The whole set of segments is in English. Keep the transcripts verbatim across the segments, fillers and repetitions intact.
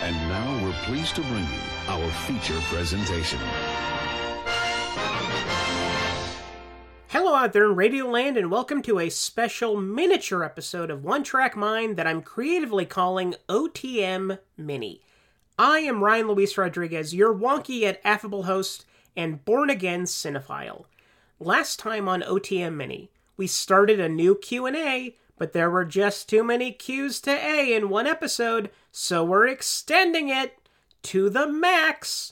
And now we're pleased to bring you our feature presentation. Hello out there in Radio Land, and welcome to a special miniature episode of One Track Mind that I'm creatively calling O T M Mini. I am Ryan Luis Rodriguez, your wonky yet affable host and born-again cinephile. Last time on O T M Mini, we started a new Q and A, but there were just too many Q's to A in one episode, so we're extending it to the max.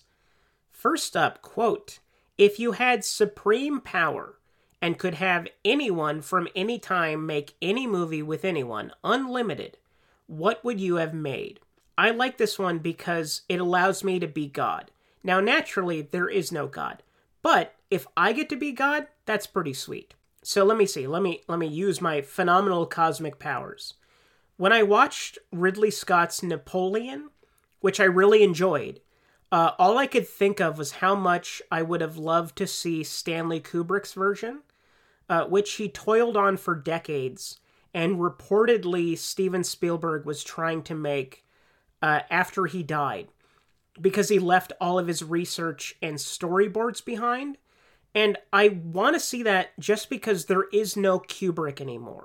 First up, quote, "If you had supreme power and could have anyone from any time make any movie with anyone, unlimited, what would you have made?" I like this one because it allows me to be God. Now, naturally, there is no God. But if I get to be God, that's pretty sweet. So let me see. Let me let me use my phenomenal cosmic powers. When I watched Ridley Scott's Napoleon, which I really enjoyed, uh, all I could think of was how much I would have loved to see Stanley Kubrick's version, uh, which he toiled on for decades, and reportedly Steven Spielberg was trying to make uh, after he died, because he left all of his research and storyboards behind. And I want to see that just because there is no Kubrick anymore.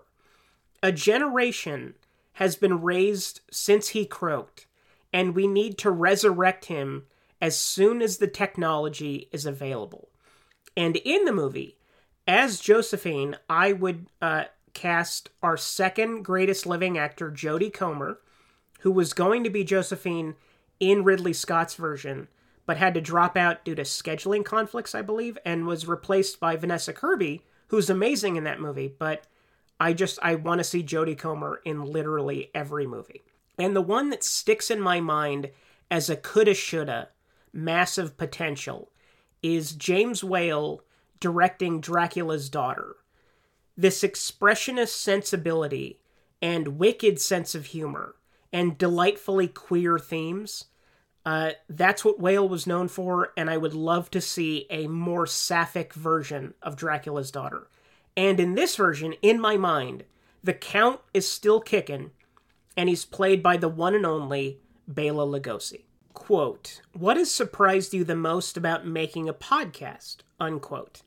A generation has been raised since he croaked, and we need to resurrect him as soon as the technology is available. And in the movie, as Josephine, I would uh, cast our second greatest living actor, Jodie Comer, who was going to be Josephine in Ridley Scott's version, but had to drop out due to scheduling conflicts, I believe, and was replaced by Vanessa Kirby, who's amazing in that movie, but I just, I want to see Jodie Comer in literally every movie. And the one that sticks in my mind as a coulda-shoulda, massive potential, is James Whale directing Dracula's Daughter. This expressionist sensibility and wicked sense of humor and delightfully queer themes, uh, that's what Whale was known for, and I would love to see a more sapphic version of Dracula's Daughter. And in this version, in my mind, the Count is still kicking, and he's played by the one and only Bela Lugosi. Quote, "What has surprised you the most about making a podcast?" Unquote.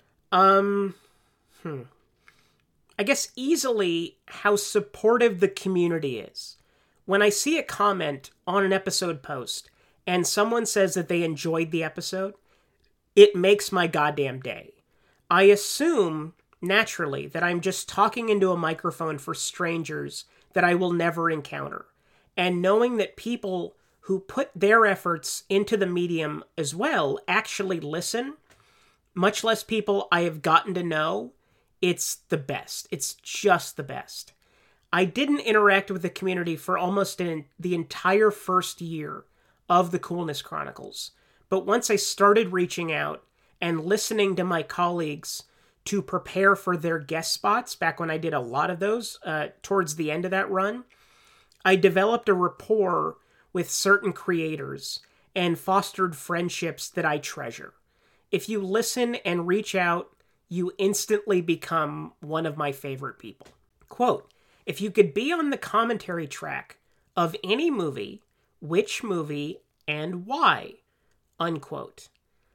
Um, hmm. I guess easily how supportive the community is. When I see a comment on an episode post and someone says that they enjoyed the episode, it makes my goddamn day. I assume, naturally, that I'm just talking into a microphone for strangers that I will never encounter. And knowing that people who put their efforts into the medium as well actually listen, much less people I have gotten to know, it's the best. It's just the best. I didn't interact with the community for almost an, the entire first year of the Coolness Chronicles. But once I started reaching out and listening to my colleagues to prepare for their guest spots, back when I did a lot of those uh, towards the end of that run, I developed a rapport with certain creators and fostered friendships that I treasure. If you listen and reach out, you instantly become one of my favorite people. Quote, "If you could be on the commentary track of any movie, which movie and why?" Unquote.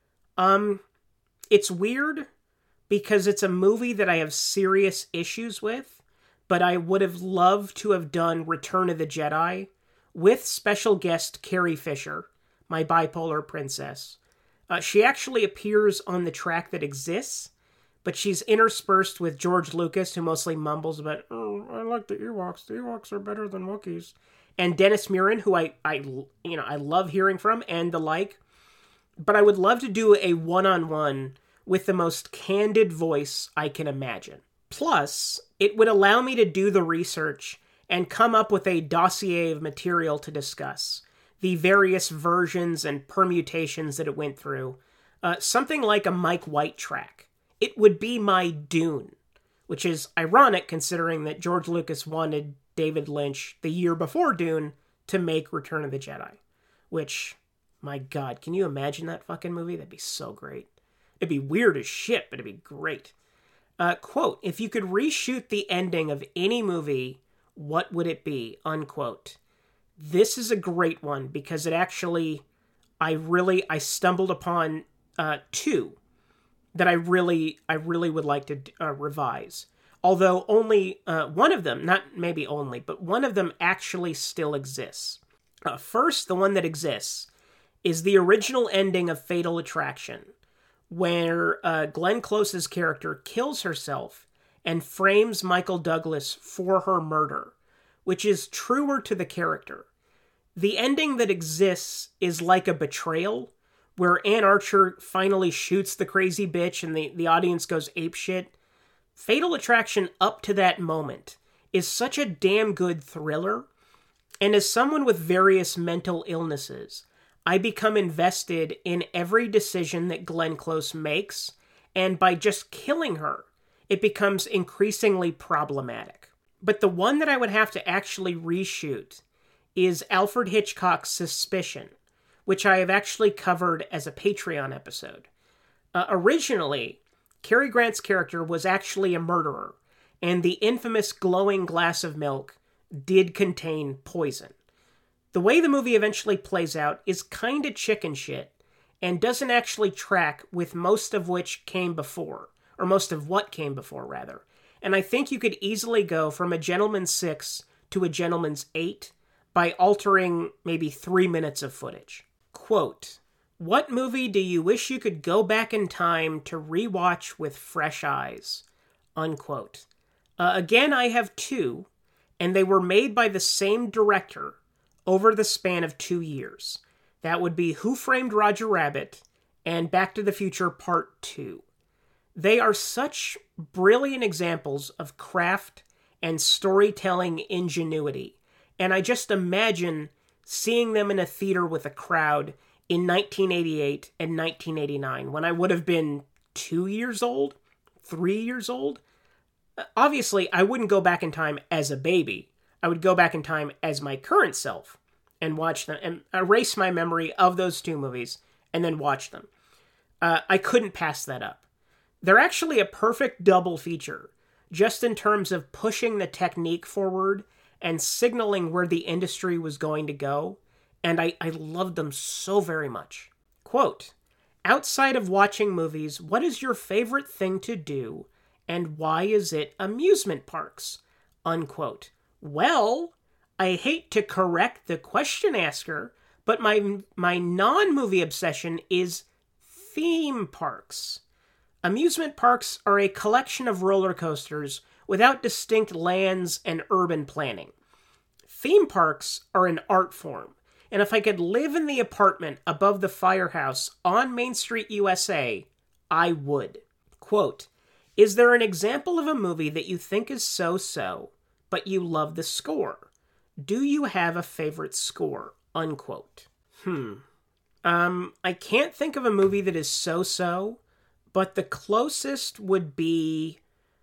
Um, it's weird because it's a movie that I have serious issues with, but I would have loved to have done Return of the Jedi with special guest Carrie Fisher, my bipolar princess. Uh, she actually appears on the track that exists, but she's interspersed with George Lucas, who mostly mumbles about, "Oh, I like the Ewoks. The Ewoks are better than Wookiees." And Dennis Muren, who I, I, you know, I love hearing from, and the like. But I would love to do a one-on-one with the most candid voice I can imagine. Plus, it would allow me to do the research and come up with a dossier of material to discuss, the various versions and permutations that it went through. Uh, something like a Mike White track. It would be my Dune, which is ironic considering that George Lucas wanted David Lynch the year before Dune to make Return of the Jedi. Which, my God, can you imagine that fucking movie? That'd be so great. It'd be weird as shit, but it'd be great. Uh, quote, "If you could reshoot the ending of any movie, what would it be?" Unquote. this is a great one because it actually, I really, I stumbled upon uh, two that I really, I really would like to uh, revise. Although only uh, one of them, not maybe only, but one of them actually still exists. Uh, first, the one that exists is the original ending of Fatal Attraction, where uh, Glenn Close's character kills herself and frames Michael Douglas for her murder, which is truer to the character. The ending that exists is like a betrayal, where Anne Archer finally shoots the crazy bitch and the, the audience goes apeshit. Fatal Attraction up to that moment is such a damn good thriller, and as someone with various mental illnesses, I become invested in every decision that Glenn Close makes, and by just killing her, it becomes increasingly problematic. But the one that I would have to actually reshoot is Alfred Hitchcock's Suspicion, which I have actually covered as a Patreon episode. Uh, originally, Cary Grant's character was actually a murderer, and the infamous glowing glass of milk did contain poison. The way the movie eventually plays out is kinda chicken shit, and doesn't actually track with most of which came before, or most of what came before, rather. And I think you could easily go from A Gentleman's Six to A Gentleman's Eight by altering maybe three minutes of footage. Quote, "What movie do you wish you could go back in time to rewatch with fresh eyes?" Unquote. Uh, again, I have two, and they were made by the same director over the span of two years. That would be Who Framed Roger Rabbit and Back to the Future Part two. They are such brilliant examples of craft and storytelling ingenuity, and I just imagine seeing them in a theater with a crowd in nineteen eighty-eight and nineteen eighty-nine, when I would have been two years old, three years old. Obviously, I wouldn't go back in time as a baby. I would go back in time as my current self and watch them and erase my memory of those two movies and then watch them. Uh, I couldn't pass that up. They're actually a perfect double feature, just in terms of pushing the technique forward and signaling where the industry was going to go, and I, I loved them so very much. Quote, "Outside of watching movies, what is your favorite thing to do, and why is it amusement parks?" Unquote. Well, I hate to correct the question asker, but my my non-movie obsession is theme parks. Amusement parks are a collection of roller coasters without distinct lands and urban planning. Theme parks are an art form, and if I could live in the apartment above the firehouse on Main Street, U S A, I would. Quote, "Is there an example of a movie that you think is so-so, but you love the score? Do you have a favorite score?" Unquote. Hmm. Um, I can't think of a movie that is so-so, but the closest would be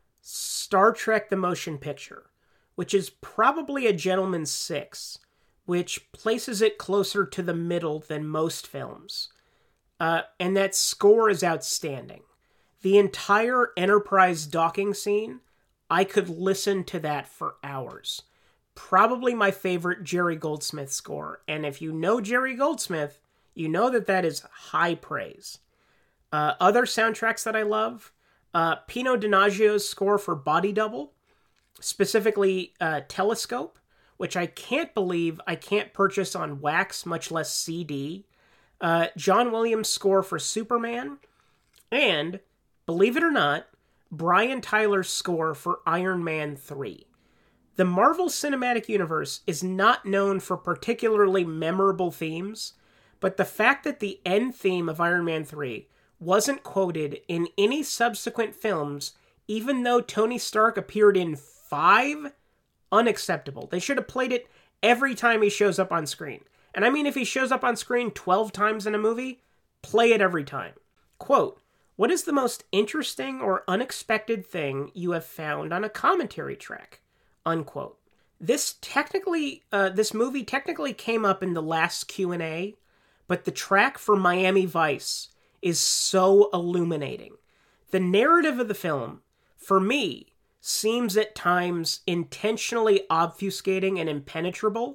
Star Trek: The Motion Picture, which is probably A Gentleman's Six, which places it closer to the middle than most films. Uh, and that score is outstanding. The entire Enterprise docking scene, I could listen to that for hours. Probably my favorite Jerry Goldsmith score. And if you know Jerry Goldsmith, you know that that is high praise. Uh, other soundtracks that I love, uh, Pino Donaggio's score for Body Double, specifically uh, Telescope, which I can't believe I can't purchase on wax, much less C D. Uh, John Williams' score for Superman, and, believe it or not, Brian Tyler's score for Iron Man three. The Marvel Cinematic Universe is not known for particularly memorable themes, but the fact that the end theme of Iron Man three wasn't quoted in any subsequent films, even though Tony Stark appeared in five, unacceptable. They should have played it every time he shows up on screen. And I mean, if he shows up on screen twelve times in a movie, play it every time. Quote, "What is the most interesting or unexpected thing you have found on a commentary track?" Unquote. This technically, uh, this movie technically came up in the last Q and A, but the track for Miami Vice is so illuminating. The narrative of the film, for me, seems at times intentionally obfuscating and impenetrable,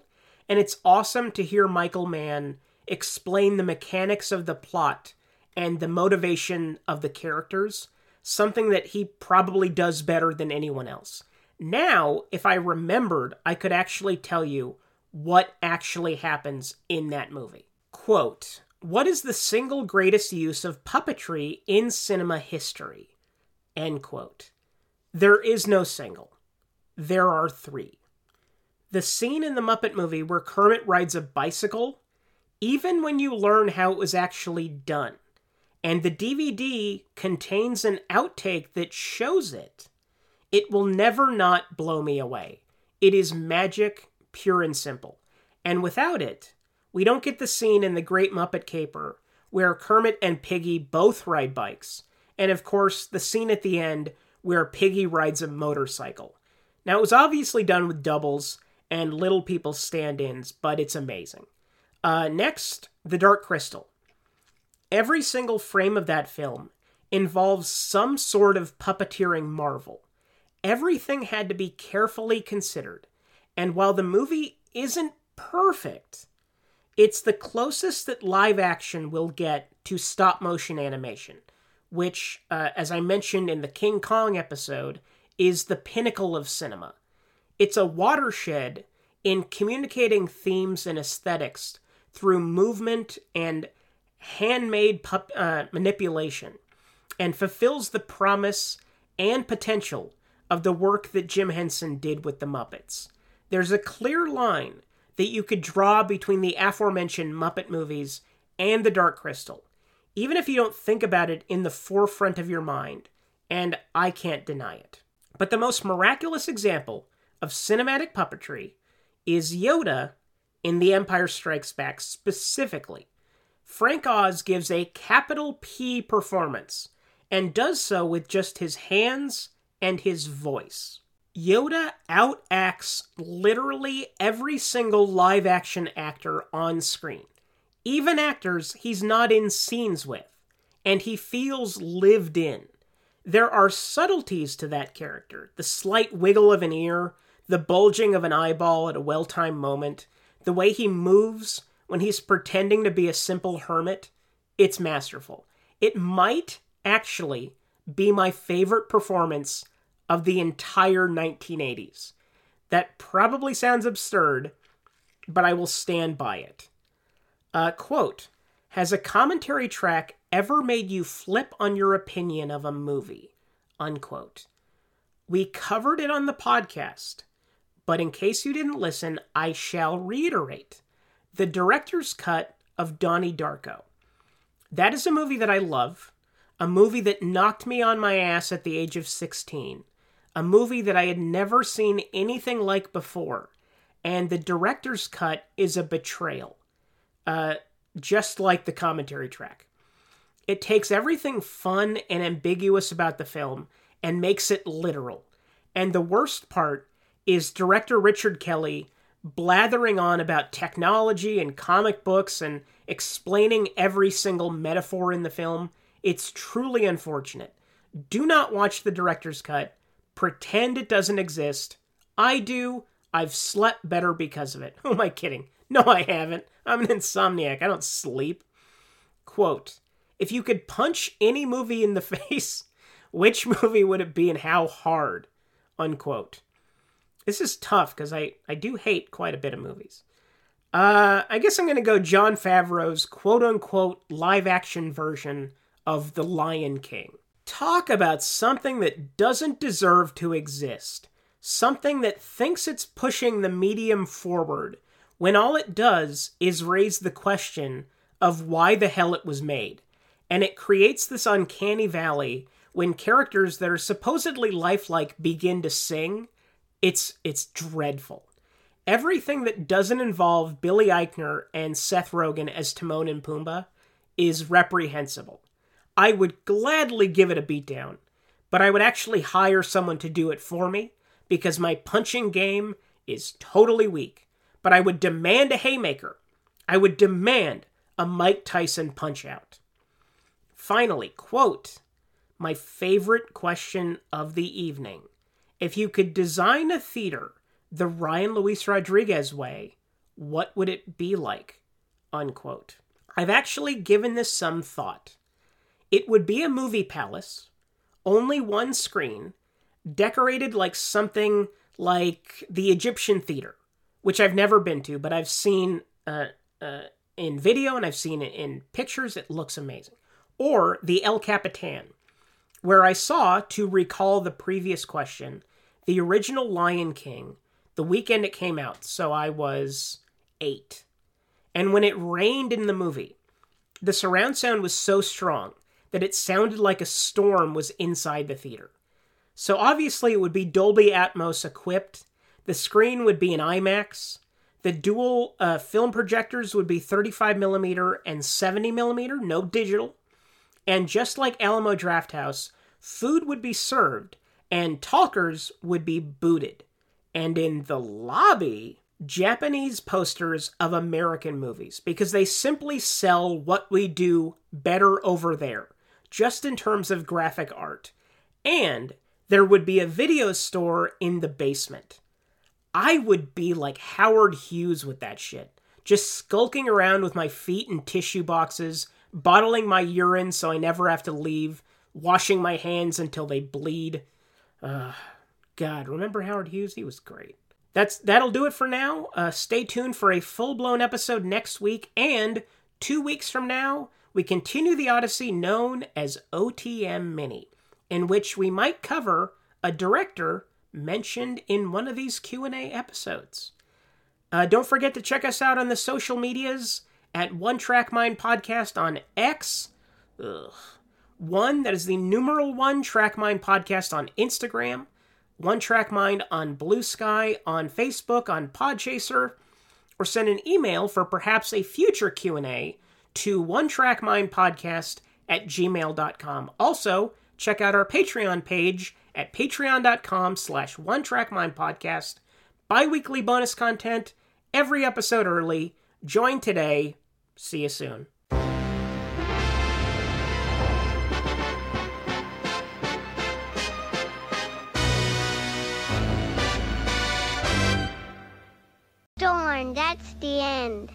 And it's awesome to hear Michael Mann explain the mechanics of the plot and the motivation of the characters, something that he probably does better than anyone else. Now, if I remembered, I could actually tell you what actually happens in that movie. Quote, "What is the single greatest use of puppetry in cinema history?" End quote. There is no single. There are three. The scene in the Muppet movie where Kermit rides a bicycle, even when you learn how it was actually done, and the D V D contains an outtake that shows it, it will never not blow me away. It is magic, pure and simple. And without it, we don't get the scene in The Great Muppet Caper where Kermit and Piggy both ride bikes, and of course the scene at the end where Piggy rides a motorcycle. Now, it was obviously done with doubles and little people stand-ins, but it's amazing. Uh, next, The Dark Crystal. Every single frame of that film involves some sort of puppeteering marvel. Everything had to be carefully considered, and while the movie isn't perfect, it's the closest that live action will get to stop-motion animation, which, uh, as I mentioned in the King Kong episode, is the pinnacle of cinema. It's a watershed in communicating themes and aesthetics through movement and handmade pup- uh, manipulation, and fulfills the promise and potential of the work that Jim Henson did with the Muppets. There's a clear line that you could draw between the aforementioned Muppet movies and The Dark Crystal, even if you don't think about it in the forefront of your mind, and I can't deny it. But the most miraculous example of cinematic puppetry is Yoda in The Empire Strikes Back specifically. Frank Oz gives a capital P performance, and does so with just his hands and his voice. Yoda outacts literally every single live-action actor on screen, even actors he's not in scenes with, and he feels lived in. There are subtleties to that character, the slight wiggle of an ear, the bulging of an eyeball at a well-timed moment, the way he moves when he's pretending to be a simple hermit. It's masterful. It might actually be my favorite performance of the entire nineteen eighties. That probably sounds absurd, but I will stand by it. Uh, quote, "Has a commentary track ever made you flip on your opinion of a movie?" Unquote. We covered it on the podcast, but in case you didn't listen, I shall reiterate. The director's cut of Donnie Darko. That is a movie that I love, a movie that knocked me on my ass at the age of sixteen, a movie that I had never seen anything like before, and the director's cut is a betrayal, uh, just like the commentary track. It takes everything fun and ambiguous about the film and makes it literal, and the worst part is director Richard Kelly blathering on about technology and comic books and explaining every single metaphor in the film. It's truly unfortunate. Do not watch the director's cut. Pretend it doesn't exist. I do. I've slept better because of it. Who am I kidding? No, I haven't. I'm an insomniac. I don't sleep. Quote, "If you could punch any movie in the face, which movie would it be and how hard?" Unquote. This is tough because I, I do hate quite a bit of movies. Uh, I guess I'm going to go Jon Favreau's quote-unquote live-action version of The Lion King. Talk about something that doesn't deserve to exist. Something that thinks it's pushing the medium forward, when all it does is raise the question of why the hell it was made. And it creates this uncanny valley when characters that are supposedly lifelike begin to sing. It's it's dreadful. Everything that doesn't involve Billy Eichner and Seth Rogen as Timon and Pumbaa is reprehensible. I would gladly give it a beatdown, but I would actually hire someone to do it for me because my punching game is totally weak. But I would demand a haymaker. I would demand a Mike Tyson punch-out. Finally, quote, "My favorite question of the evening. If you could design a theater the Ryan Luis Rodriguez way, What would it be like? Unquote. I've actually given this some thought. It would be a movie palace, only one screen, decorated like something like the Egyptian Theater, which I've never been to, but I've seen uh, uh, in video and I've seen it in pictures. It looks amazing. Or the El Capitan, where I saw, to recall the previous question, the original Lion King the weekend it came out, so I was eight. And when it rained in the movie, the surround sound was so strong that it sounded like a storm was inside the theater. So obviously it would be Dolby Atmos equipped, the screen would be an IMAX, the dual uh, film projectors would be thirty-five millimeter and seventy millimeter, no digital, and just like Alamo Drafthouse, food would be served and talkers would be booted. And in the lobby, Japanese posters of American movies, because they simply sell what we do better over there, just in terms of graphic art. And there would be a video store in the basement. I would be like Howard Hughes with that shit. Just skulking around with my feet in tissue boxes, bottling my urine so I never have to leave, washing my hands until they bleed. Uh, God, remember Howard Hughes? He was great. That's That'll do it for now. Uh, stay tuned for a full-blown episode next week, and two weeks from now, we continue the Odyssey known as O T M Mini, in which we might cover a director mentioned in one of these Q and A episodes. Uh, don't forget to check us out on the social medias at One Track Mind Podcast on X. Ugh. One, that is the numeral one Track Mind Podcast on Instagram. One Track Mind on Blue Sky, on Facebook, on Podchaser, or send an email for perhaps a future Q and A to one track mind podcast at gmail dot com. Also, check out our Patreon page at patreon.com slash one track mind podcast. Bi-weekly bonus content, every episode early. Join today. See you soon. Darn, that's the end.